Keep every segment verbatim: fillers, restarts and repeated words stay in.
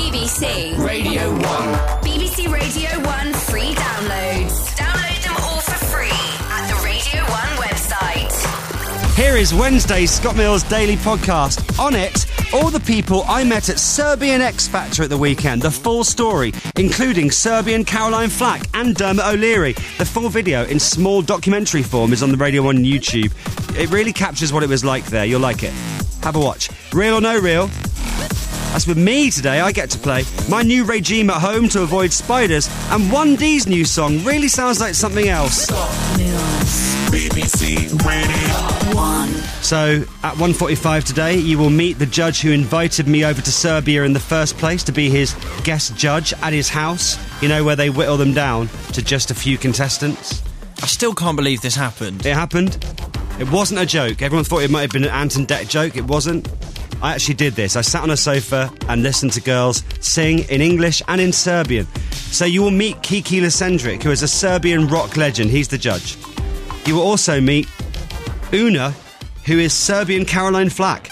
B B C Radio one. B B C Radio one free downloads. Download them all for free at the Radio one website. Here is Wednesday's Scott Mills Daily Podcast. On it, all the people I met at Serbian X Factor at the weekend. The full story, including Serbian Caroline Flack and Dermot O'Leary. The full video in small documentary form is on the Radio one YouTube. It really captures what it was like there. You'll like it. Have a watch. Real or no real? That's with me today. I get to play my new regime at home to avoid spiders, and one D's new song really sounds like something else. Scott Mills. B B C Radio one. So, at one forty-five today, you will meet the judge who invited me over to Serbia in the first place to be his guest judge at his house. You know, where they whittle them down to just a few contestants. I still can't believe this happened. It happened. It wasn't a joke. Everyone thought it might have been an Ant and Dec joke. It wasn't. I actually did this. I sat on a sofa and listened to girls sing in English and in Serbian. So you will meet Kiki Lasendric, who is a Serbian rock legend. He's the judge. You will also meet Una, who is Serbian Caroline Flack.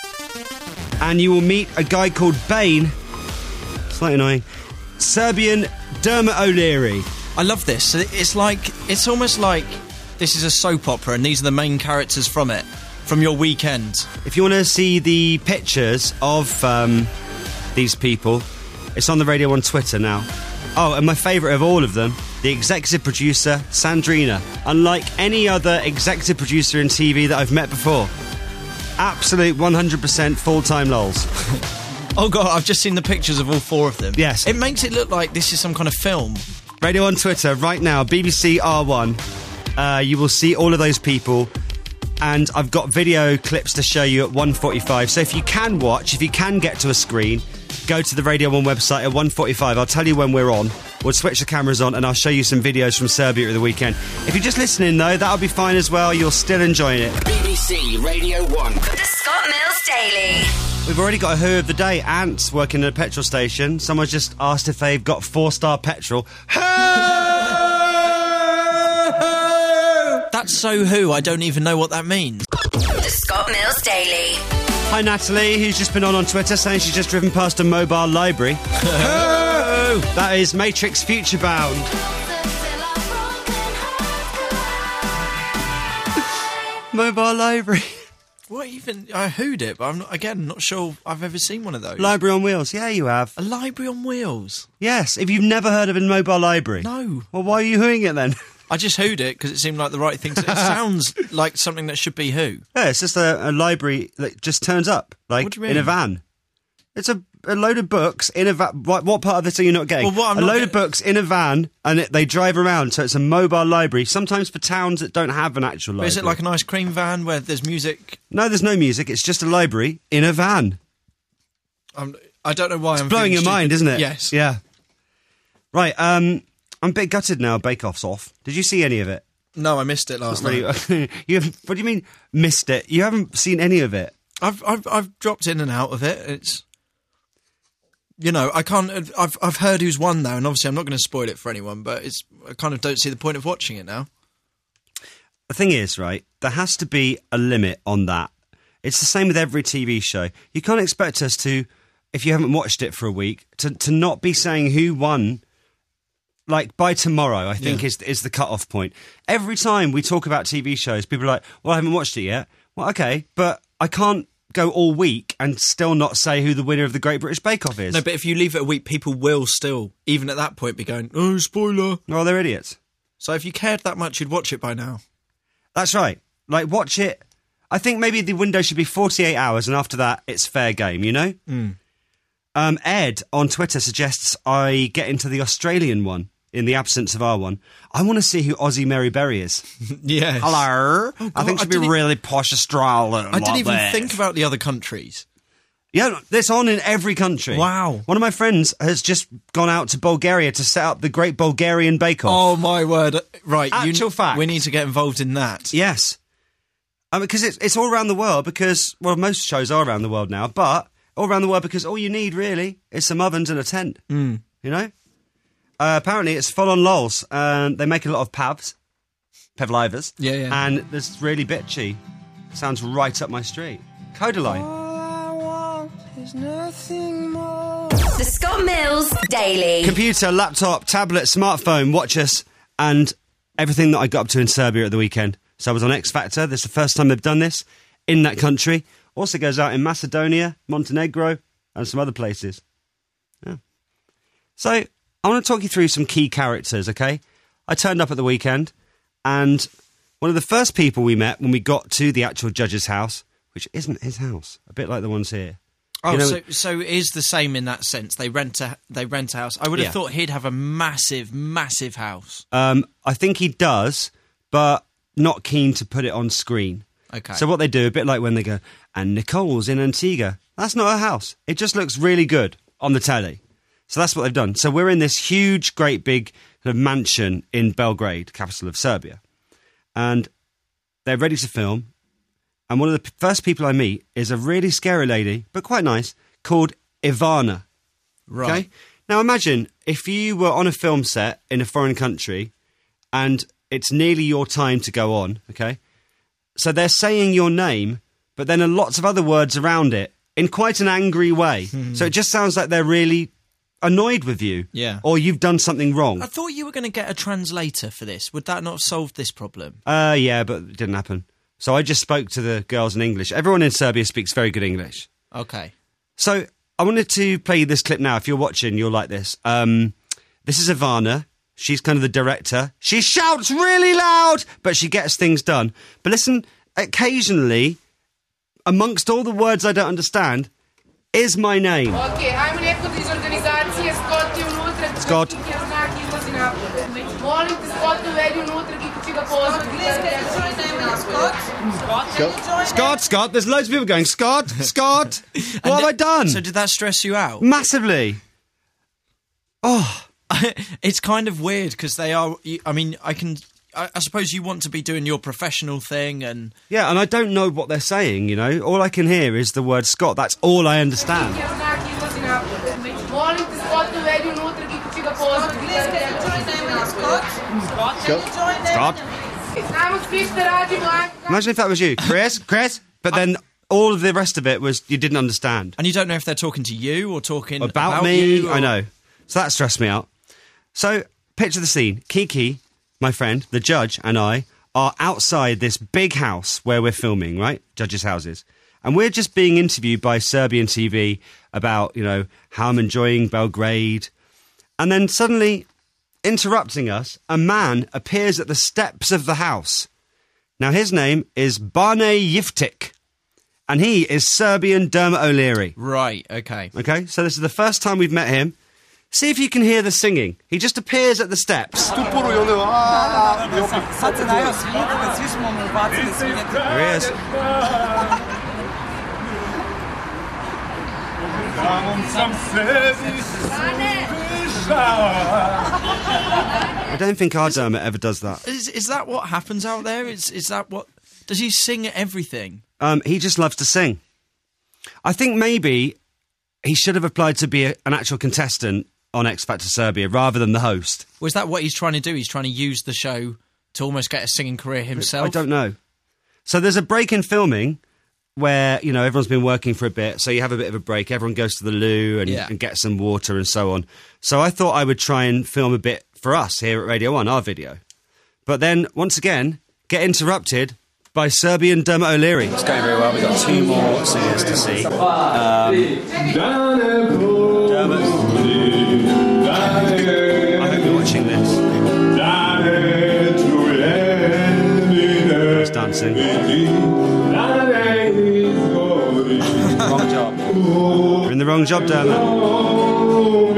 And you will meet a guy called Bane, slightly annoying, Serbian Dermot O'Leary. I love this. It's like, it's almost like this is a soap opera and these are the main characters from it, from your weekend. If you want to see the pictures of um, these people, it's on the Radio one Twitter now. Oh, and my favourite of all of them, the executive producer, Sandrina. Unlike any other executive producer in T V that I've met before. Absolute one hundred percent full-time lols. Oh, God, I've just seen the pictures of all four of them. Yes. It makes it look like this is some kind of film. Radio one Twitter, right now, B B C R one. Uh, you will see all of those people. And I've got video clips to show you at one forty-five. So if you can watch, if you can get to a screen, go to the Radio one website at one forty-five. I'll tell you when we're on. We'll switch the cameras on and I'll show you some videos from Serbia at the weekend. If you're just listening, though, that'll be fine as well. You're still enjoying it. B B C Radio one. The Scott Mills Daily. We've already got a Who of the Day. Ants working at a petrol station. Someone just asked if they've got four-star petrol. That's so Who, I don't even know what that means. The Scott Mills Daily. Hi, Natalie, who's just been on on Twitter saying she's just driven past a mobile library. That is Matrix Future Bound. Mobile library. What even? I Who'd it, but I'm not, again, not sure I've ever seen one of those. Library on wheels. Yeah, you have. A library on wheels? Yes, if you've never heard of a mobile library. No. Well, why are you Whoing it then? I just Who'd it because it seemed like the right thing to... It sounds like something that should be Who. Yeah, it's just a, a library that just turns up, like, What do you mean? in a van. It's a, a load of books in a van. What, what part of this are you not getting? Well, what I'm a not load get- of books in a van, and it, they drive around, so it's a mobile library, sometimes for towns that don't have an actual library. But is it like an ice cream van where there's music? No, there's no music, it's just a library in a van. I'm, I don't know why It's I'm blowing feeling your stupid. mind, isn't it? Yes. Yeah. Right, um, I'm a bit gutted now, Bake Off's off. Did you see any of it? No, I missed it last Really, night. you haven't, what do you mean, missed it? You haven't seen any of it? I've, I've I've dropped in and out of it. It's, you know, I can't. I've I've heard who's won now, and obviously I'm not going to spoil it for anyone. But it's I kind of don't see the point of watching it now. The thing is, right, there has to be a limit on that. It's the same with every T V show. You can't expect us to, if you haven't watched it for a week, to, to not be saying who won. Like, by tomorrow, I think, Yeah. is is the cut-off point. Every time we talk about T V shows, people are like, well, I haven't watched it yet. Well, okay, but I can't go all week and still not say who the winner of the Great British Bake Off is. No, but if you leave it a week, people will still, even at that point, be going, oh, spoiler. Well, they're idiots. So if you cared that much, you'd watch it by now. That's right. Like, watch it. I think maybe the window should be forty-eight hours, and after that, it's fair game, you know? Mm. Um, Ed on Twitter suggests I get into the Australian one in the absence of our one. I want to see who Ozzy Mary Berry is. Yes. Hello. Oh, I think God, she'd I be didn't- really posh Australian. I didn't like even this. think about the other countries. Yeah, it's on in every country. Wow. One of my friends has just gone out to Bulgaria to set up the Great Bulgarian Bake Off. Oh, my word. Right. Actual you, fact. We need to get involved in that. Yes. Um, because it's, it's all around the world because, well, most shows are around the world now, but all around the world because all you need, really, is some ovens and a tent. Mm. You know? Uh, apparently, it's full-on lols. Um, they make a lot of pavs, pevlivers. Yeah, yeah. And it's really bitchy. Sounds right up my street. Codaline. All I want is nothing more. The Scott Mills Daily. Computer, laptop, tablet, smartphone, watch us, and everything that I got up to in Serbia at the weekend. So I was on X Factor. This is the first time they've done this in that country. Also goes out in Macedonia, Montenegro, and some other places. Yeah. So I want to talk you through some key characters, okay? I turned up at the weekend, and one of the first people we met when we got to the actual judge's house, which isn't his house, a bit like the ones here. Oh, You know- so so it is the same in that sense. They rent a they rent a house. I would have Yeah. thought he'd have a massive, massive house. Um, I think he does, but not keen to put it on screen. Okay. So what they do, a bit like when they go, and Nicole's in Antigua. That's not her house. It just looks really good on the telly. So that's what they've done. So we're in this huge, great big kind of mansion in Belgrade, capital of Serbia. And they're ready to film. And one of the p- first people I meet is a really scary lady, but quite nice, called Ivana. Right. Okay? Now imagine if you were on a film set in a foreign country and it's nearly your time to go on, okay? So they're saying your name, but then there are lots of other words around it in quite an angry way. So it just sounds like they're really annoyed with you. Yeah. Or you've done something wrong. I thought you were going to get a translator for this. Would that not have solved this problem? Uh, yeah, but it didn't happen. So I just spoke to the girls in English. Everyone in Serbia speaks very good English. Okay. So I wanted to play you this clip now. If you're watching, you'll like this. Um, this is Ivana. She's kind of the director. She shouts really loud, but she gets things done. But listen, occasionally, amongst all the words I don't understand, is my name. Ok, ajmo neko iz organizacije, Scott je unutra, Scott. Kiki je znak, izlazi napolje. Molim te, Scott, uvedi unutra, Kiki će ga pozvati. Scott, Scott, there's loads of people going, Scott, Scott, what have I done? So did that stress you out? Massively. Oh, It's kind of weird because they are. you- I mean, I can. I, I suppose you want to be doing your professional thing, and yeah, and I don't know what they're saying, you know. All I can hear is the word Scott. That's all I understand. Kiki je znak, izlazi napolje. Molim te, Scott, uvedi unutra, Kiki će ga pozvati. Scott. Znamo svi šta radimo, ajmo. Imagine if that was you. Chris, Chris. But then all of the rest of it was you didn't understand. and you don't know if they're talking to you or talking About, about, me, you. or- I know. So that stressed me out. So picture the scene. Kiki, my friend, the judge, and I are outside this big house where we're filming, right? Judges' houses. And we're just being interviewed by Serbian T V about, you know, how I'm enjoying Belgrade. And then suddenly, interrupting us, a man appears at the steps of the house. Now, his name is Bane Jivtic, and he is Serbian Dermot O'Leary. Right. Okay. Okay, so this is the first time we've met him. See if you can hear the singing. He just appears at the steps. There he is. I don't think our Dermot ever does that. Is is that what happens out there? Is is that what? Does he sing everything? Um, he just loves to sing. I think maybe he should have applied to be a, an actual contestant on X Factor Serbia rather than the host. Was that what he's trying to do? He's trying to use the show to almost get a singing career himself. I don't know. So there's a break in filming where, you know, everyone's been working for a bit, so you have a bit of a break. Everyone goes to the loo and, Yeah. and gets some water and so on. So I thought I would try and film a bit for us here at Radio one, our video. But then, once again, get interrupted by Serbian Dermot O'Leary. It's going very well. We've got two more singers to see. Um, Dermot. I hope you're watching this. It's dancing. Wrong job. You're in the wrong job, Dermot.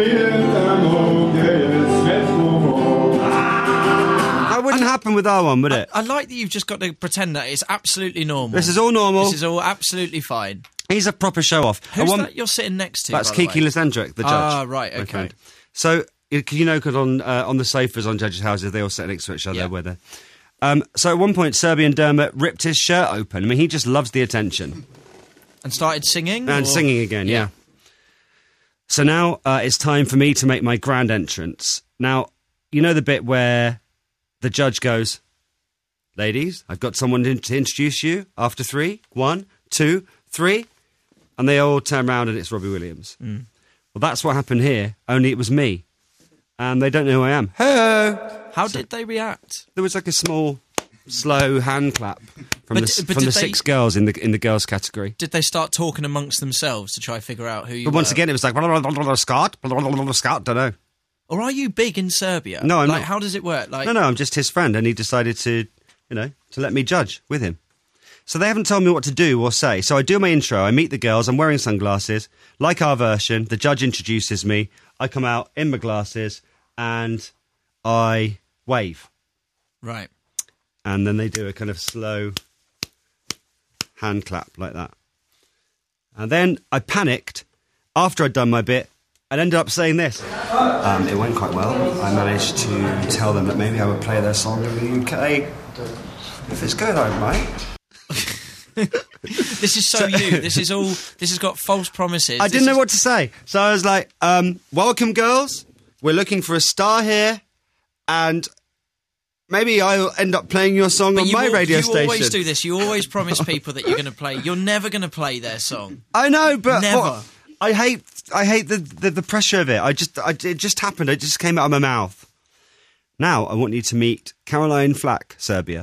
That wouldn't happen with our one, would it? I like that you've just got to pretend that it's absolutely normal. This is all normal. This is all absolutely fine. He's a proper show-off. Who's And one- that you're sitting next to? That's by the Kiki way? Lysendrick, the judge. Ah, right, my okay. friend. So, you you know, because on, uh, on the sofas on judges' houses, they all sit next to each other, Yeah. where they Um, so at one point, Serbian Dermot ripped his shirt open. I mean, he just loves the attention. And started singing? And or- singing again, yeah. So now uh, it's time for me to make my grand entrance. Now, you know the bit where the judge goes, ladies, I've got someone to to introduce you after three. One, two, three. And they all turn around and it's Robbie Williams. Well, that's what happened here, only it was me. And they don't know who I am. Hello! How did they react? There was like a small, slow hand clap from But- the, but from did the they- six girls in the in the girls category. Did they start talking amongst themselves to try and figure out who you But once were? again, it was like, Scott, Scott, don't know. Or are you big in Serbia? No, I'm like, not. How does it work? Like, No, no, I'm just his friend, and he decided to, you know, to let me judge with him. So they haven't told me what to do or say. So I do my intro, I meet the girls, I'm wearing sunglasses. Like our version, the judge introduces me. I come out in my glasses, and I wave. Right. And then they do a kind of slow hand clap like that. And then I panicked after I'd done my bit and ended up saying this. Um, it went quite well. I managed to tell them that maybe I would play their song in the U K. If it's good, I might. This is so, you. This is all. This has got false promises. I This didn't know is- what to say. So I was like, um, welcome, girls. We're looking for a star here. And maybe I'll end up playing your song But on you my al- radio you station. always do this. You always promise people that you're going to play. You're never going to play their song. I know, but Never. what- I hate, I hate the, the the pressure of it. I just, I, it just happened. It just came out of my mouth. Now I want you to meet Caroline Flack, Serbia.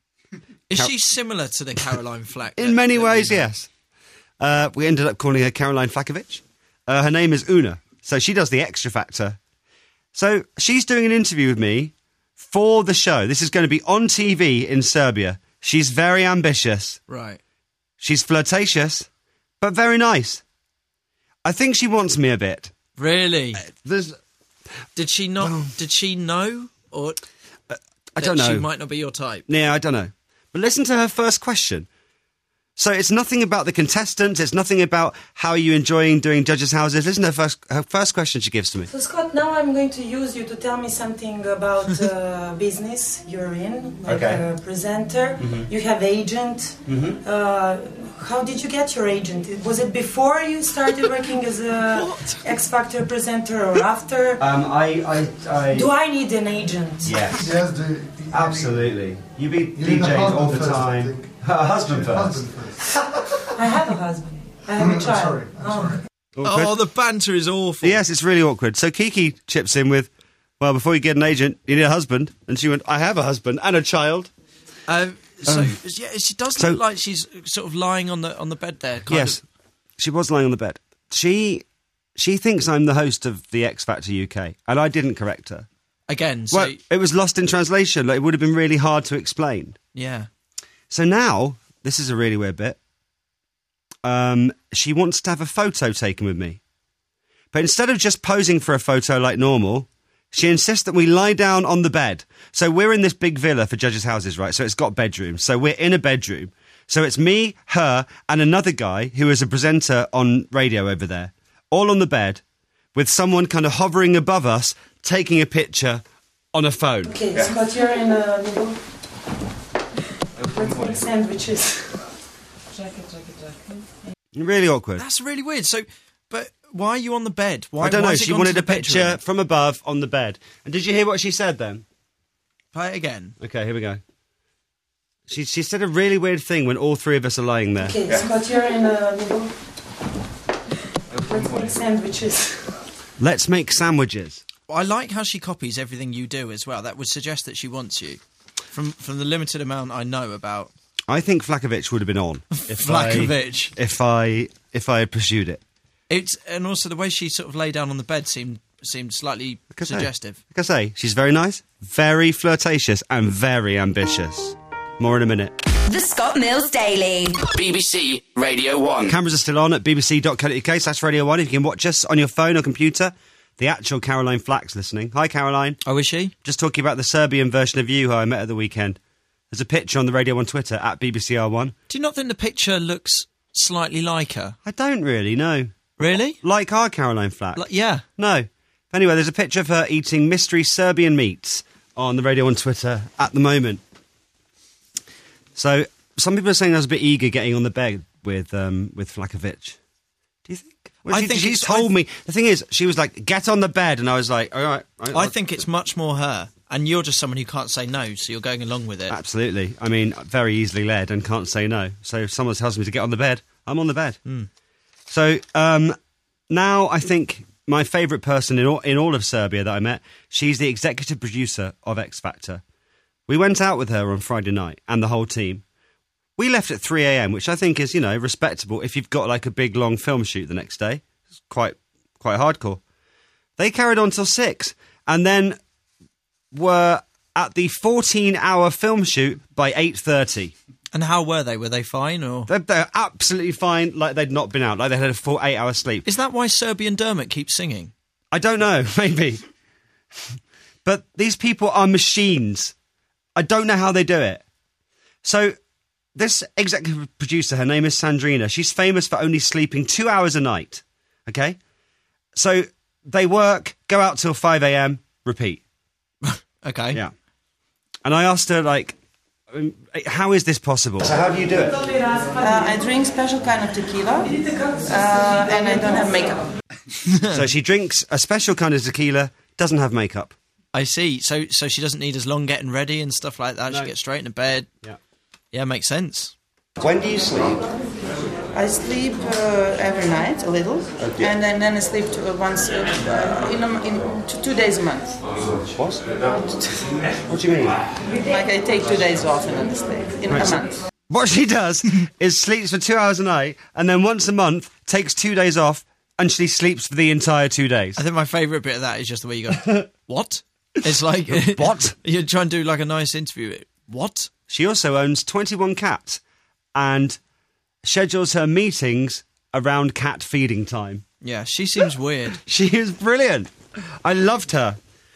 Is Car- she similar to the Caroline Flack? In that- many that ways, we know? yes. Uh, we ended up calling her Caroline Flakovic. Uh, her name is Una, so she does the Extra Factor. So she's doing an interview with me for the show. This is going to be on T V in Serbia. She's very ambitious. Right. She's flirtatious, but very nice. I think she wants me a bit. Really? There's, Did she not? Well- did she know, or I don't that know. She might not be your type. Yeah, I don't know. But listen to her first question. So it's nothing about the contestants. It's nothing about how are you enjoying doing judges' houses. Listen to her first, her first question she gives to me. So Scott, now I'm going to use you to tell me something about uh, business you're in, like Okay. a presenter. Mm-hmm. You have agent. Uh, how did you get your agent? Was it before you started working as a X Factor presenter or after? Um, I, I, I Do I need an agent? yes, Yes, the, absolutely. You be You need a DJs all husband the first, I time. think. A husband first. Husband first. I have a husband. I have No, a no, child. sorry, I'm Oh. sorry. Awkward. Oh, the banter is awful. Yes, it's really awkward. So Kiki chips in with, well, before you get an agent, you need a husband. And she went, I have a husband and a child. Um, so Um, yeah, she does so- look like she's sort of lying on the on the bed there. Kind Yes, Of. she was lying on the bed. She she thinks I'm the host of the X Factor U K, and I didn't correct her. Again, so Well, it was lost in translation. Like, it would have been really hard to explain. yeah. So now, this is a really weird bit. Um, she wants to have a photo taken with me. But instead of just posing for a photo like normal, she insists that we lie down on the bed. So we're in this big villa for judges' houses, right? So it's got bedrooms. So we're in a bedroom. So it's me, her, and another guy who is a presenter on radio over there, all on the bed, with someone kind of hovering above us, taking a picture on a phone. Okay, Scott, you're in a middle. Let's make sandwiches. Really awkward. That's really weird. So, but why are you on the bed? Why? I don't why know. has it She gone wanted to a the picture bedroom? from above on the bed. And did you hear what she said then? Play it again. Okay, here we go. She she said a really weird thing when all three of us are lying there. Okay, Scott, you're in a middle. Let's make sandwiches. Let's make sandwiches. I like how she copies everything you do as well. That would suggest that she wants you. From from the limited amount I know about I think Flakovic would have been on if I, Flakovic. if I if I had pursued it. It's and also the way she sort of lay down on the bed seemed seemed slightly Like I say- suggestive. Like I say, she's very nice, very flirtatious, and very ambitious. More in a minute. The Scott Mills Daily. B B C Radio one. Cameras are still on at bbc.co.uk slash Radio one. If you can watch us on your phone or computer, the actual Caroline Flack's listening. Hi, Caroline. Oh, is she? Just talking about the Serbian version of you who I met at the weekend. There's a picture on the Radio one Twitter, at B B C R one. Do you not think the picture looks slightly like her? I don't really know. Really? Like our Caroline Flack? Like, yeah. No. Anyway, there's a picture of her eating mystery Serbian meats on the Radio one Twitter at the moment. So, some people are saying I was a bit eager getting on the bed with um, with Flakovic. Do you think? Well, I she, think she it's- told I- me. The thing is, she was like, "Get on the bed," and I was like, "All right." all right I think it's much more her. And you're just someone who can't say no, so you're going along with it. Absolutely. I mean, very easily led and can't say no. So if someone tells me to get on the bed, I'm on the bed. Mm. So um, now I think my favourite person in all, in all of Serbia that I met. She's the executive producer of X Factor. We went out with her on Friday night and the whole team. We left at three a.m, which I think is, you know, respectable if you've got like a big long film shoot the next day. It's quite quite hardcore. They carried on till six and then were at the fourteen-hour film shoot by eight thirty. And how were they? Were they fine or? They're, they're absolutely fine, like they'd not been out, like they had a full eight-hour sleep. Is that why Serbian Dermot keeps singing? I don't know, maybe. But these people are machines. I don't know how they do it. So this executive producer, her name is Sandrina. She's famous for only sleeping two hours a night. Okay? So they work, go out till five a.m, repeat. Okay. Yeah. And I asked her, like, um, how is this possible? So how do you do it? Uh, I drink special kind of tequila, uh, and I don't have makeup. So she drinks a special kind of tequila, doesn't have makeup. I see. So so she doesn't need as long getting ready and stuff like that. No. She gets straight into bed. Yeah. Yeah, makes sense. When do you sleep? I sleep uh, every night a little, Okay. and then, then I sleep to, uh, once uh, in, a, in two, two days a month. What? What do you mean? Like I take two days off and then I sleep in Right, a so- month. What she does is sleeps for two hours a night and then once a month takes two days off and she sleeps for the entire two days. I think my favourite bit of that is just the way you go, what? It's like... What? You're trying to do like a nice interview. What? She also owns twenty-one cats and schedules her meetings around cat feeding time. Yeah, she seems weird. She is brilliant. I loved her.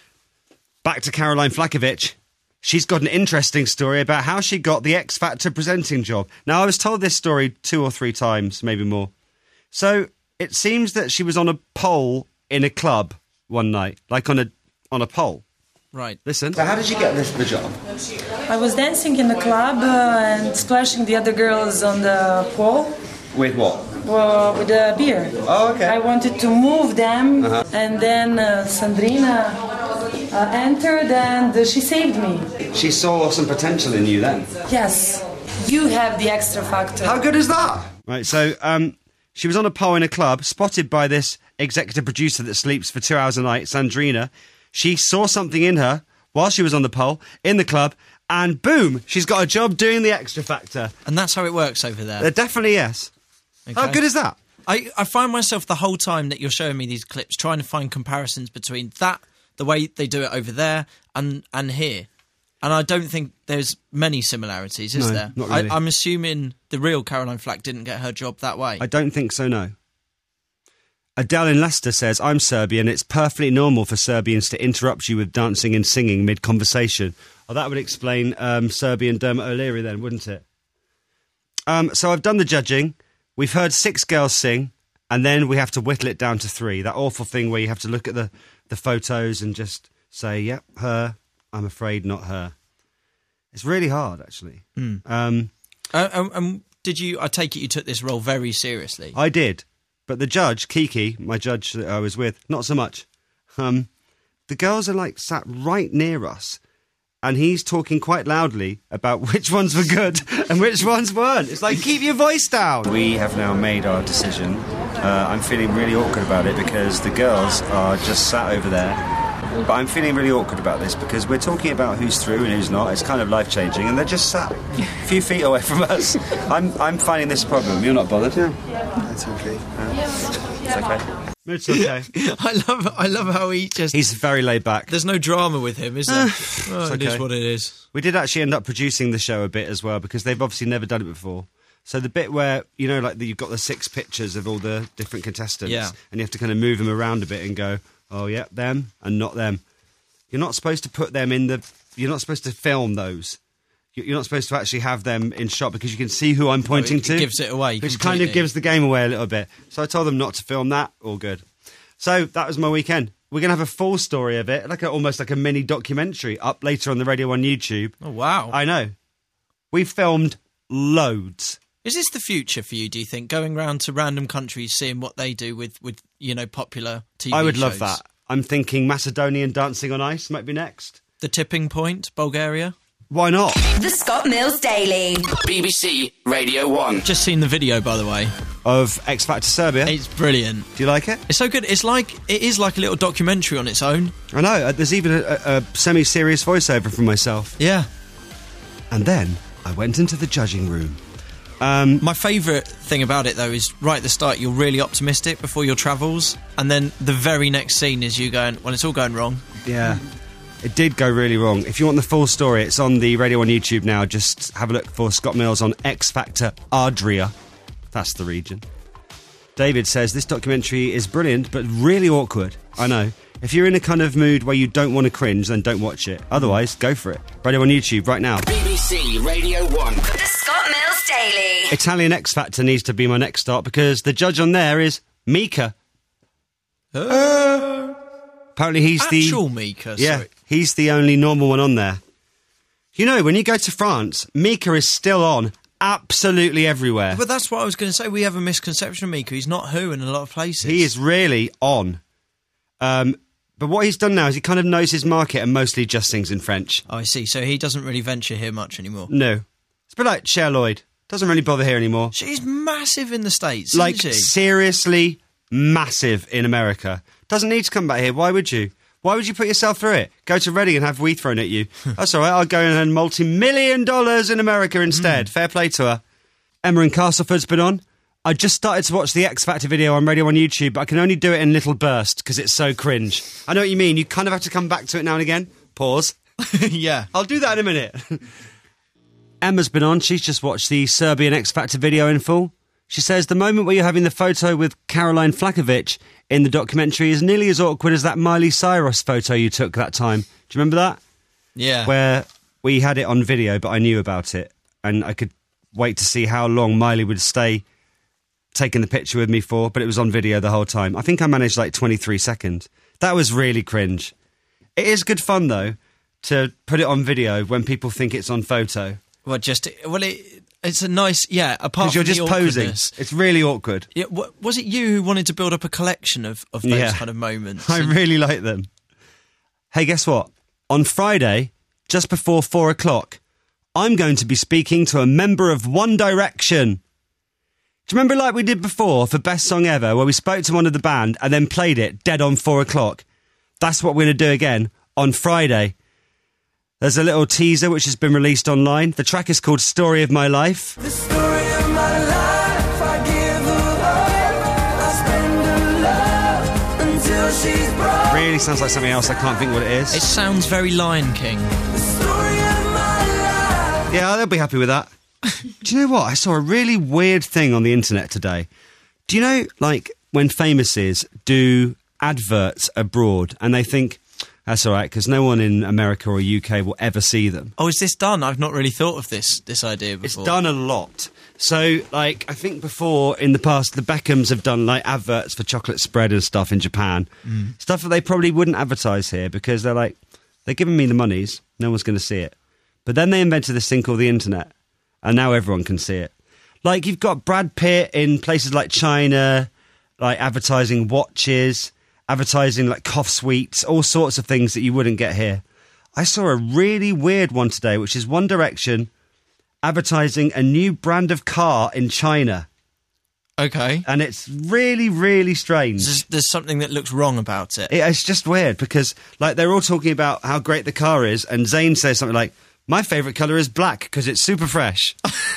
Back to Caroline Flakovic. She's got an interesting story about how she got the X Factor presenting job. Now, I was told this story two or three times, maybe more. So, it seems that she was on a pole in a club one night, like on a on a pole. Right. Listen. So how did you get this the job? I was dancing in the club uh, and splashing the other girls on the pole With what? uh, with a beer. Oh, okay. I wanted to move them, Uh-huh. and then uh, Sandrina uh, entered and uh, she saved me. She saw some potential in you then. Yes, you have the extra factor. How good is that? Right, so um, she was on a pole in a club, spotted by this executive producer that sleeps for two hours a night, Sandrina. She saw something in her while she was on the pole in the club, and boom, she's got a job doing the Extra Factor. And that's how it works over there. Uh, definitely yes. Okay. How good is that? I, I find myself the whole time that you're showing me these clips trying to find comparisons between that, the way they do it over there, and, and here. And I don't think there's many similarities, is No, there? not really. I, I'm assuming the real Caroline Flack didn't get her job that way. I don't think so, no. Adele in Leicester says, I'm Serbian. It's perfectly normal for Serbians to interrupt you with dancing and singing mid-conversation. Oh, that would explain um, Serbian Dermot O'Leary then, wouldn't it? Um, so I've done the judging. We've heard six girls sing, and then we have to whittle it down to three. That awful thing where you have to look at the, the photos and just say, yep, her. I'm afraid not her. It's really hard, actually. Mm. Um, uh, um, um, did you, I take it you took this role very seriously. I did. But the judge, Kiki, my judge that I was with, not so much. Um, the girls are like sat right near us, and he's talking quite loudly about which ones were good and which ones weren't. It's like, keep your voice down. We have now made our decision. Uh, I'm feeling really awkward about it because the girls are just sat over there. But I'm feeling really awkward about this because we're talking about who's through and who's not. It's kind of life-changing, and they're just sat a few feet away from us. I'm I'm finding this a problem. You're not bothered? Yeah. That's okay. Uh, it's okay. It's okay. I love I love how he just... He's very laid back. There's no drama with him, is there? Oh, It is okay. what it is. We did actually end up producing the show a bit as well because they've obviously never done it before. So the bit where, you know, like the, you've got the six pictures of all the different contestants, Yeah. and you have to kind of move them around a bit and go, oh, yeah, them and not them. You're not supposed to put them in the... You're not supposed to film those. You- You're not supposed to actually have them in shot because you can see who I'm pointing it- it to. gives it away Which kind completely. of gives the game away a little bit. So I told them not to film that. All good. So that was my weekend. We're going to have a full story of it, like a, almost like a mini documentary, up later on the Radio one YouTube. Oh, wow. I know. We filmed loads. Is this the future for you, do you think? Going round to random countries, seeing what they do with, with you know, popular T V I would shows? love that. I'm thinking Macedonian Dancing on Ice might be next. The Tipping Point, Bulgaria? Why not? The Scott Mills Daily. B B C Radio one. Just seen the video, by the way. Of X Factor Serbia. It's brilliant. Do you like it? It's so good. It's like it is like a little documentary on its own. I know. uh, There's even a, a, a semi-serious voiceover from myself. Yeah. And then I went into the judging room. Um, My favourite thing about it, though, is right at the start, you're really optimistic before your travels, and then the very next scene is you going, well, it's all going wrong. yeah, it did go really wrong. If you want the full story, it's on the Radio one YouTube now. Just have a look for Scott Mills on X Factor Adria. That's the region. David says, this documentary is brilliant, but really awkward. I know. If you're in a kind of mood where you don't want to cringe, then don't watch it. Otherwise, go for it. Radio one YouTube right now. B B C Radio one. The Scott Mills Daily. Italian X Factor needs to be my next stop because the judge on there is Mika. Uh, Apparently he's the... Actual Mika, Yeah, sorry. he's the only normal one on there. You know, when you go to France, Mika is still on absolutely everywhere. But that's what I was going to say. We have a misconception of Mika. He's not who in a lot of places. He is really on. Um, but what he's done now is he kind of knows his market and mostly just sings in French. Oh, I see. So he doesn't really venture here much anymore. No. It's a bit like Cher Lloyd. Doesn't really bother here anymore. She's massive in the States, Like, isn't she? seriously massive in America. Doesn't need to come back here. Why would you? Why would you put yourself through it? Go to Reading and have weed thrown at you. That's all right. I'll go and earn multi-million dollars in America instead. Mm. Fair play to her. Emma in Castleford's been on. I just started to watch the X Factor video on Radio one YouTube, but I can only do it in little bursts because it's so cringe. I know what you mean. You kind of have to come back to it now and again. Pause. Yeah. I'll do that in a minute. Emma's been on. She's just watched the Serbian X Factor video in full. She says the moment where you're having the photo with Caroline Flakovic in the documentary is nearly as awkward as that Miley Cyrus photo you took that time. Do you remember that? Yeah. Where we had it on video, but I knew about it. And I could wait to see how long Miley would stay taking the picture with me for, but it was on video the whole time. I think I managed like twenty-three seconds. That was really cringe. It is good fun, though, to put it on video when people think it's on photo. Well, just... Well, it... It's a nice, yeah, apart from Because you're just posing. It's really awkward. Yeah, w- was it you who wanted to build up a collection of, of those Yeah. kind of moments? I And- really like them. Hey, guess what? On Friday, just before four o'clock, I'm going to be speaking to a member of One Direction. Do you remember like we did before for Best Song Ever, where we spoke to one of the band and then played it dead on four o'clock? That's what we're going to do again on Friday. There's a little teaser which has been released online. The track is called Story of My Life. The story of my life, I give her up, I spend her love until she's broke. Really sounds like something else. I can't think what it is. It sounds very Lion King. The story of my life. Yeah, they'll be happy with that. Do you know what? I saw a really weird thing on the internet today. Do you know, like, when famouses do adverts abroad and they think, that's all right, because no one in America or U K will ever see them. Oh, is this done? I've not really thought of this this idea before. It's done a lot. So, like, I think before, in the past, the Beckhams have done, like, adverts for chocolate spread and stuff in Japan. Mm. Stuff that they probably wouldn't advertise here because they're like, they're giving me the monies, no one's going to see it. But then they invented this thing called the internet, and now everyone can see it. Like, you've got Brad Pitt in places like China, like, advertising watches, advertising, like, cough sweets, all sorts of things that you wouldn't get here. I saw a really weird one today, which is One Direction advertising a new brand of car in China. Okay. And it's really, really strange. There's, there's something that looks wrong about it. It, it's just weird because, like, they're all talking about how great the car is, and Zayn says something like, my favourite colour is black because it's super fresh.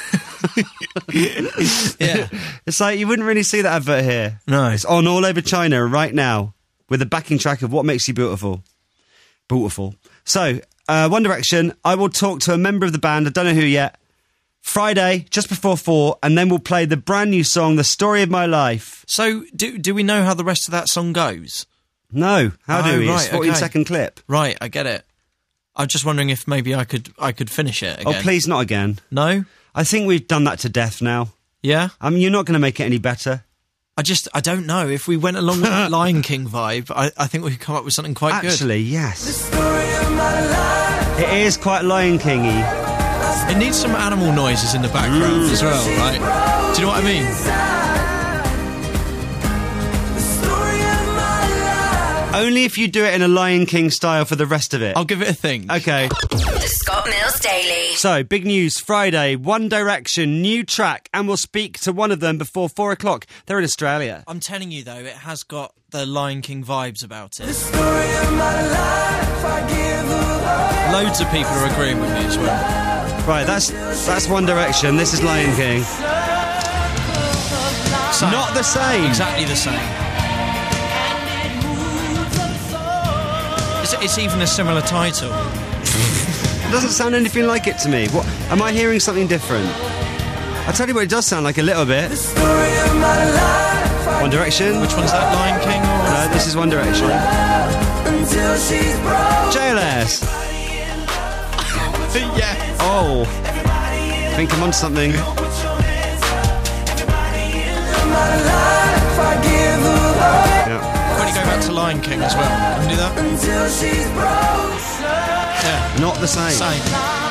Yeah. It's like, you wouldn't really see that advert here. No. It's on all over China right now with a backing track of What Makes You Beautiful. Beautiful. So, uh, One Direction, I will talk to a member of the band, I don't know who yet, Friday, just before four, and then we'll play the brand new song, The Story of My Life. So, do do we know how the rest of that song goes? No, how Oh, do we? right, It's a fourteen okay. second clip. Right, I get it. I'm just wondering if maybe I could I could finish it again. Oh, please, not again. No? I think we've done that to death now. Yeah? I mean, you're not going to make it any better. I just, I don't know. If we went along with that Lion King vibe, I, I think we could come up with something quite good. Actually, yes. The story of my life. It is quite Lion King-y. It needs some animal noises in the background Mm. as well, right? Do you know what I mean? The story of my life. Only if you do it in a Lion King style for the rest of it. I'll give it a think. Okay. The Scott Mills Daily. So, big news Friday, One Direction, new track, and we'll speak to one of them before four o'clock. They're in Australia. I'm telling you, though, it has got the Lion King vibes about it. Story of my life, I give up. Loads of people are agreeing with me as well. Right, that's that's One Direction. This is Lion King. Same. Not the same. Exactly the same. It's, it's even a similar title. It doesn't sound anything like it to me. What? Am I hearing something different? I'll tell you what it does sound like a little bit. Story of my life, One Direction. Which one's that, Lion King? Or? No, this is One Direction. until she's broke. J L S. Yeah. Oh. I think I'm on something. My life, I give up. Yeah. When you go back to Lion King as well, can we do that? Until she's broke. Yeah. Not the same. Same.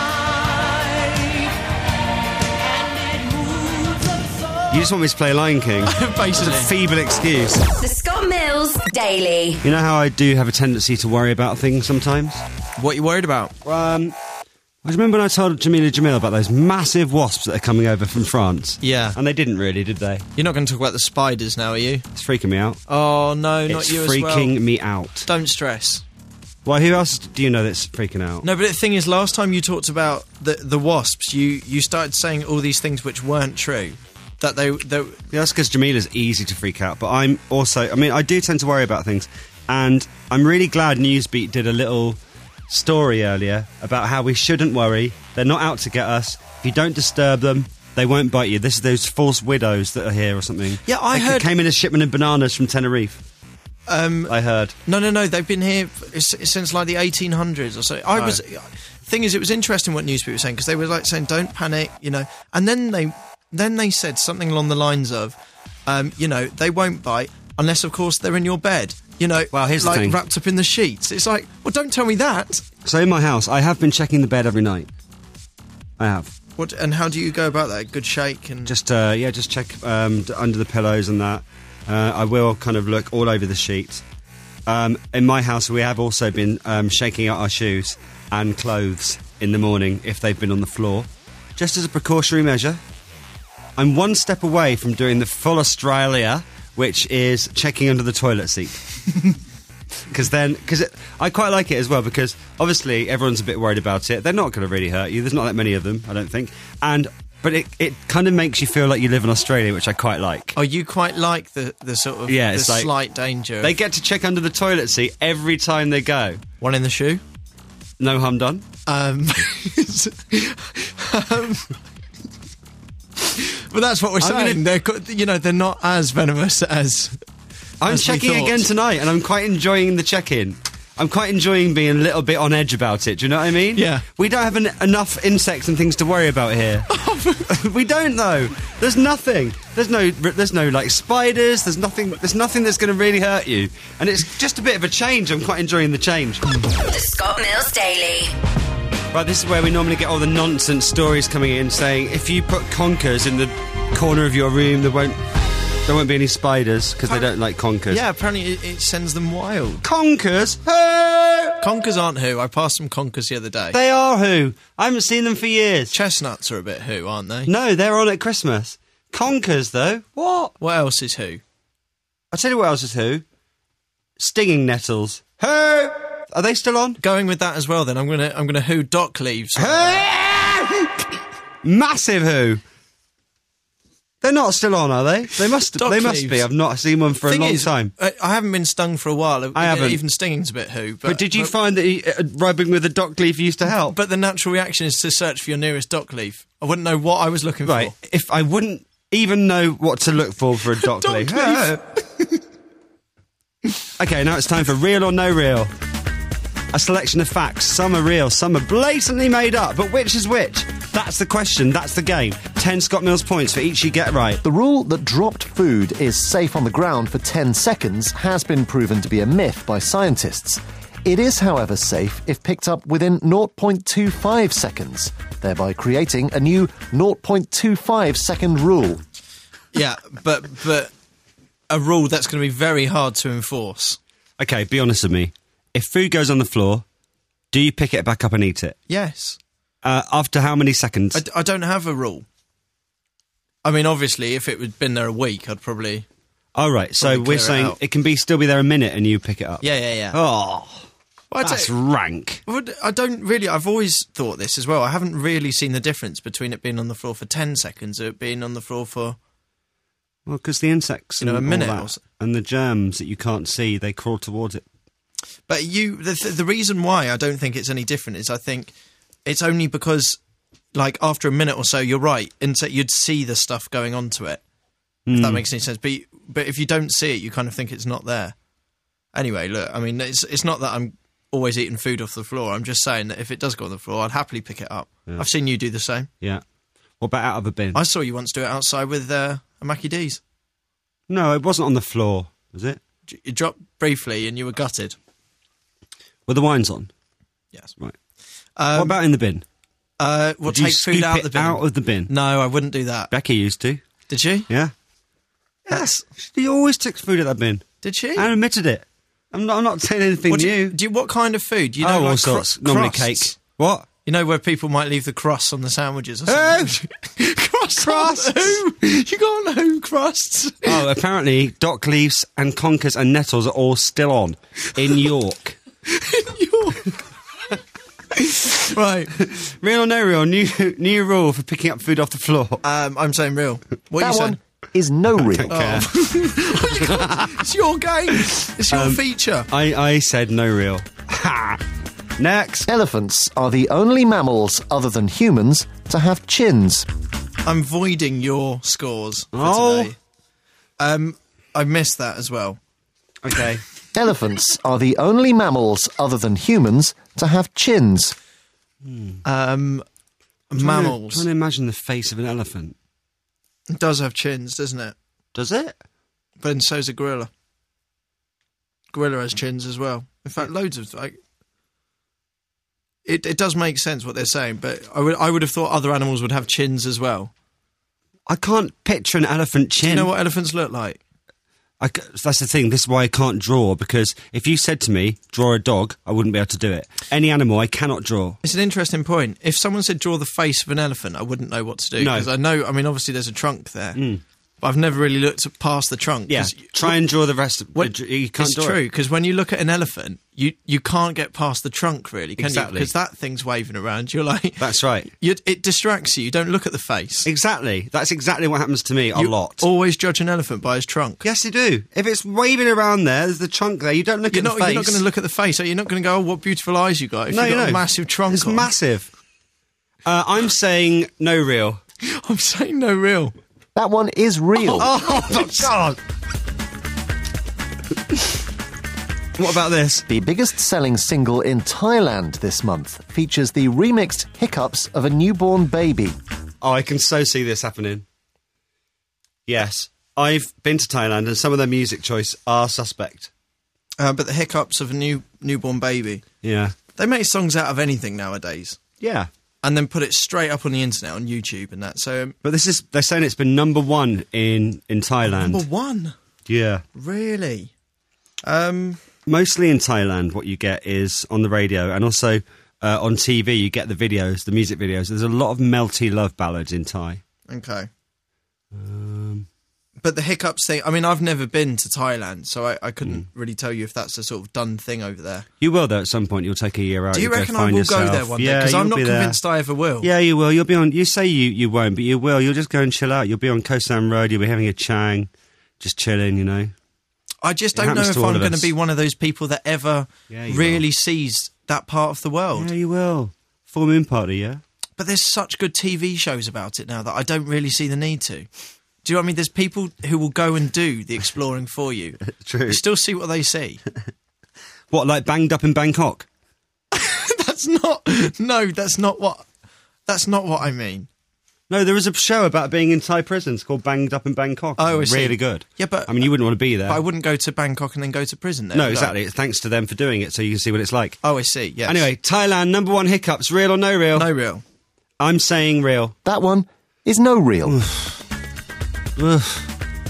You just want me to play Lion King. It's a Basically. feeble excuse. The Scott Mills Daily. You know how I do have a tendency to worry about things sometimes? What you worried about? Um, I remember when I told Jamila Jamil about those massive wasps that are coming over from France. Yeah. And they didn't really, did they? You're not going to talk about the spiders now, are you? It's freaking me out. Oh, no, not it's you as well. freaking me out. Don't stress. Why, who else do you know that's freaking out? No, but the thing is, last time you talked about the the wasps, you, you started saying all these things which weren't true. That they... they Yeah, that's because Jamila's easy to freak out. But I'm also... I mean, I do tend to worry about things. And I'm really glad Newsbeat did a little story earlier about how we shouldn't worry. They're not out to get us. If you don't disturb them, they won't bite you. This is those false widows that are here or something. Yeah, I they heard- came in a shipment of bananas from Tenerife. um, I heard. No, no, no. They've been here s- since like the eighteen hundreds or so. I Oh. was. Thing is, it was interesting what Newsbeat was saying because they were like saying, "Don't panic," you know. And then they, then they said something along the lines of, um, you know, they won't bite unless, of course, they're in your bed. You know, Well, here's the like thing. wrapped up in the sheets. It's like, well, don't tell me that. So in my house, I have been checking the bed every night. I have. What? And how do you go about that? Good shake and Just, uh, yeah, just check um, d- under the pillows and that. Uh, I will kind of look all over the sheets. Um, in my house, we have also been um, shaking out our shoes and clothes in the morning if they've been on the floor, just as a precautionary measure. I'm one step away from doing the full Australia, which is checking under the toilet seat. Because then, because I quite like it as well, because obviously everyone's a bit worried about it. They're not going to really hurt you. There's not that many of them, I don't think. And but it, it kind of makes you feel like you live in Australia, which I quite like. Oh, you quite like the, the sort of Yeah, the it's like- slight danger. They of get to check under the toilet seat every time they go. one in the shoe. No harm done. Um, um, but that's what we're I'm saying. gonna- They're co- you know they're not as venomous as. I'm as we checking thought. again tonight, and I'm quite enjoying the check-in. I'm quite enjoying being a little bit on edge about it. Do you know what I mean? Yeah. We don't have en- enough insects and things to worry about here. We don't, though. There's nothing. There's no. There's no like spiders. There's nothing. There's nothing that's going to really hurt you. And it's just a bit of a change. I'm quite enjoying the change. The Scott Mills Daily. Right, this is where we normally get all the nonsense stories coming in, saying if you put conkers in the corner of your room, there won't. There won't be any spiders because they don't like conkers. Yeah, apparently it, it sends them wild. Conkers? Hey! Conkers aren't who. I passed some conkers the other day. They are who? I haven't seen them for years. Chestnuts are a bit who, aren't they? No, they're on at Christmas. Conkers, though? What? What else is who? I'll tell you what else is who. Stinging nettles. Hey! Are they still on? Going with that as well, then I'm gonna I'm gonna who dock leaves. Hey! Massive who. They're not still on, are they? They must. Dock they must leaves. be. I've not seen one for Thing a long is, time. I, I haven't been stung for a while. I haven't. Even stinging's a bit who. But, But did you find that he, uh, rubbing with a dock leaf used to help? But the natural reaction is to search for your nearest dock leaf. I wouldn't know what I was looking Right. for. If I wouldn't even know what to look for for a dock, Dock leaf. leaf. Okay, now it's time for Real or No Real. A selection of facts. Some are real, some are blatantly made up. But which is which? That's the question. That's the game. Ten Scott Mills points for each you get right. The rule that dropped food is safe on the ground for ten seconds has been proven to be a myth by scientists. It is, however, safe if picked up within zero point two five seconds, thereby creating a new zero point two five second rule. Yeah, but but a rule that's going to be very hard to enforce. Okay, be honest with me. If food goes on the floor, do you pick it back up and eat it? Yes. Uh, after how many seconds? I, d- I don't have a rule. I mean, obviously, if it had been there a week, I'd probably... Oh, right. So probably we're clear it saying out. it, can be still be there a minute and you pick it up? Yeah, yeah, yeah. Oh, Well, I that's don't- rank. Well, I don't really... I've always thought this as well. I haven't really seen the difference between it being on the floor for ten seconds or it being on the floor for... Well, because the insects You know, and a minute all that, or so. and the germs that you can't see, they crawl towards it. But you... The, th- the reason why I don't think it's any different is I think it's only because, like, after a minute or so, you're right, insect, you'd see the stuff going onto it. If that makes any sense. But, but if you don't see it, you kind of think it's not there. Anyway, look, I mean, it's it's not that I'm always eating food off the floor. I'm just saying that if it does go on the floor, I'd happily pick it up. Yeah. I've seen you do the same. Yeah. What about out of a bin? I saw you once do it outside with uh, a Mackie D's. No, it wasn't on the floor, was it? You dropped briefly and you were gutted. Were the wines on? Yes. Right. Um, what about in the bin? Uh, well, Would you take food scoop out it the bin. out of the bin? No, I wouldn't do that. Becky used to. Did she? Yeah. Yes. She always took food out of that bin. Did she? I admitted it. I'm not, I'm not saying anything What do new. you, do you, what kind of food? You know, oh, like all sorts. cru- Normally crusts? cake. What? You know where people might leave the crusts on the sandwiches or Who? something? Crusts? Crusts? Who? You can't know who crusts. Oh, apparently dock leaves and conkers and nettles are all still on in York. In York. Right. Real or no real? New new rule for picking up food off the floor. Um, I'm saying real. What are That you one saying? is no real. Okay. It's your game. It's your Um, feature. I, I said no real. Ha! Next. Elephants are the only mammals other than humans to have chins. I'm voiding your scores for Oh. today. Um, I missed that as well. Okay. Elephants are the only mammals other than humans to have chins. Um, I'm mammals. trying to imagine the face of an elephant. It does have chins, doesn't it? Does it? But then so's a gorilla. Gorilla has chins as well. In fact, loads of like. It it does make sense what they're saying, but I would I would have thought other animals would have chins as well. I can't picture an elephant chin. Do you know what elephants look like? I c that's the thing. This is why I can't draw, because if you said to me, draw a dog, I wouldn't be able to do it. Any animal, I cannot draw. It's an interesting point. If someone said draw the face of an elephant, I wouldn't know what to do. No. Because I know, I mean, obviously there's a trunk there. But I've never really looked past the trunk. Yeah, 'cause try and draw the rest of What- You can't it's draw true, it. because when you look at an elephant, you, you can't get past the trunk, really, can you? Exactly. Because that thing's waving around. You're like... That's right. You, it distracts you. You don't look at the face. Exactly. That's exactly what happens to me a You lot. always judge an elephant by his trunk. Yes, you do. If it's waving around there, there's the trunk there. You don't look You're at not, the face. you're not going to look at the face. You're not going to go, oh, what beautiful eyes you got. If No, you've got no. a massive trunk It's on. massive. Uh, I'm saying no real. I'm saying no real. That one is real. Oh, God. What about this? The biggest selling single in Thailand this month features the remixed hiccups of a newborn baby. Oh, I can so see this happening. Yes. I've been to Thailand and some of their music choice are suspect. Uh, but the hiccups of a new newborn baby. Yeah. They make songs out of anything nowadays. Yeah. And then put it straight up on the internet, on YouTube and that. So, um, But this is, they're saying it's been number one in, in Thailand. number one. Yeah. Really? Um, Mostly in Thailand, what you get is on the radio and also uh, on T V, you get the videos, the music videos. There's a lot of melty love ballads in Thai. okay. Um, But the hiccups thing, I mean, I've never been to Thailand, so I, I couldn't Hmm. really tell you if that's a sort of done thing over there. you will, though, at some point. You'll take a year out. Do you you'll go reckon I find will yourself. go there one day? Yeah, Because I'm you'll not be there. convinced I ever will. Yeah, you will. You'll be on. You say you, you won't, but you will. You'll just go and chill out. You'll be on Koh Sam Road. You'll be having a chang, just chilling. You know. I just It don't know happens if to all I'm of going to us. be one of those people that ever Yeah, you really sees that part of the world. Yeah, you will. Full moon party. Yeah. But there's such good T V shows about it now that I don't really see the need to. Do you know what I mean? There's people who will go and do the exploring for you. True. You still see what they see. What, like banged up in Bangkok? That's not... No, that's not what... That's not what I mean. No, there was a show about being in Thai prisons called Banged Up in Bangkok. Oh, I see. Really good. Yeah, but... I mean, you wouldn't want to be there. But I wouldn't go to Bangkok and then go to prison there. No, would I? exactly. It's thanks to them for doing it, so you can see what it's like. Oh, I see, yes. Anyway, Thailand, number one hiccups, real or no real? No real. I'm saying real. That one is no real.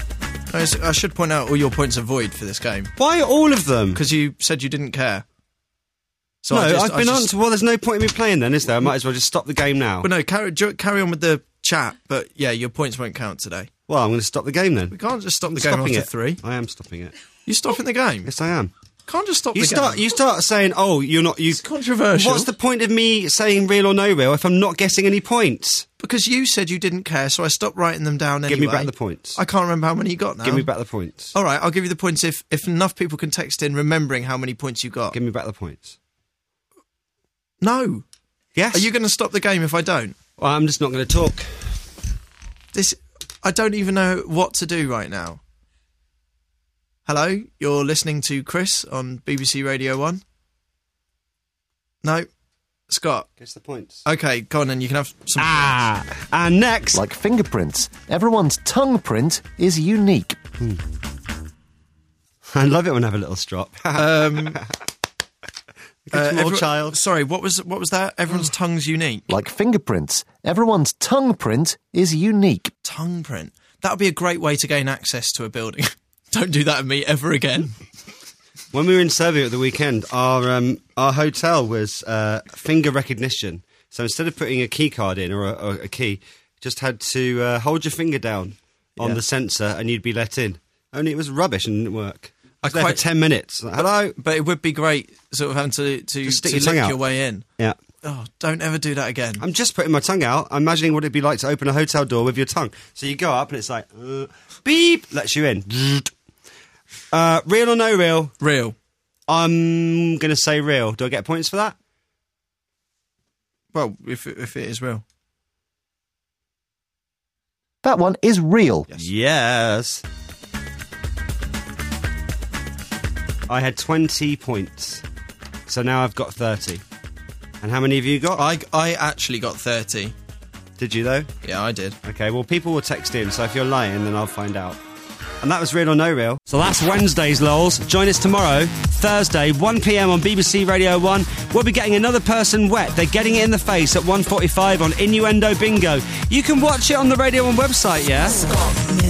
I s- I should point out all your points are void for this game. Why all of them? Because you said you didn't care. So no, I just, I've been I on. just, Well, there's no point in me playing then, is there? I might as well just stop the game now. But no, carry, ju- carry on with the chat. But yeah, your points won't count today. Well, I'm going to stop the game then. We can't just stop I'm the game stopping after it. three. I am stopping it. You stopping the game? Yes, I am. Can't just stop You the start. game. You start saying, "Oh, you're not." You. It's controversial. What's the point of me saying real or no real if I'm not getting any points? Because you said you didn't care, so I stopped writing them down anyway. Give me back the points. I can't remember how many you got now. Give me back the points. All right, I'll give you the points if, if enough people can text in remembering how many points you got. Give me back the points. No. Yes. Are you going to stop the game if I don't? Well, I'm just not going to talk. This, I don't even know what to do right now. Hello, you're listening to Chris on B B C Radio one. No, Scott. Guess the points. Okay, go on then. You can have some. Ah, and next, Like fingerprints, everyone's tongue print is unique. I love it when I have a little strop. Um, uh, small every- child. Sorry, what was what was that? Everyone's tongue's unique. Like fingerprints, everyone's tongue print is unique. Tongue print. That would be a great way to gain access to a building. Don't do that to me ever again. When we were in Serbia at the weekend, our um, our hotel was uh, finger recognition. So instead of putting a key card in or a, or a key, just had to uh, hold your finger down on Yeah. the sensor and you'd be let in. Only it was rubbish and didn't work. I was I there quite- for ten minutes. Like, hello. But it would be great, sort of having to to, Just stick to your tongue lick out. your way in. Yeah. Oh, don't ever do that again. I'm just putting my tongue out. I'm imagining what it'd be like to open a hotel door with your tongue. So you go up and it's like, uh, beep, lets you in. Uh, real or no real? Real. I'm going to say real. Do I get points for that? Well, if it- if it is real. That one is real. Yes. I had twenty points. So now I've got thirty. And how many have you got? I I actually got thirty. Did you, though? Yeah, I did. Okay, well, people will text in, so if you're lying, then I'll find out. And that was real or no real. So that's Wednesday's, lols. Join us tomorrow, Thursday, one p.m. on B B C Radio one. We'll be getting another person wet. They're getting it in the face at one forty-five on Innuendo Bingo. You can watch it on the Radio one website, yeah?